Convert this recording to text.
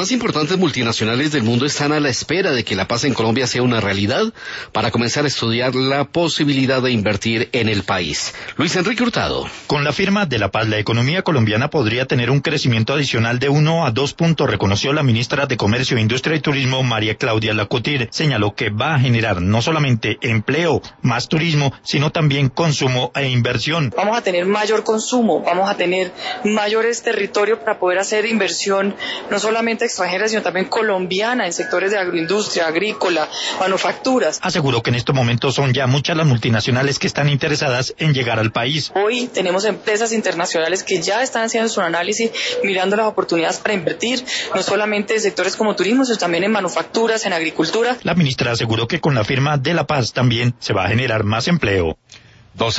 más importantes multinacionales del mundo están a la espera de que la paz en Colombia sea una realidad para comenzar a estudiar la posibilidad de invertir en el país. Luis Enrique Hurtado. Con la firma de la paz, la economía colombiana podría tener un crecimiento adicional de 1 a 2 puntos, reconoció la ministra de Comercio, Industria y Turismo, María Claudia Lacutir. Señaló que va a generar no solamente empleo, más turismo, sino también consumo e inversión. Vamos a tener mayor consumo, vamos a tener mayores territorios para poder hacer inversión, no solamente extranjera, sino también colombiana en sectores de agroindustria, agrícola, manufacturas. Aseguró que en estos momentos son ya muchas las multinacionales que están interesadas en llegar al país. Hoy tenemos empresas internacionales que ya están haciendo su análisis, mirando las oportunidades para invertir, no solamente en sectores como turismo, sino también en manufacturas, en agricultura. La ministra aseguró que con la firma de la paz también se va a generar más empleo.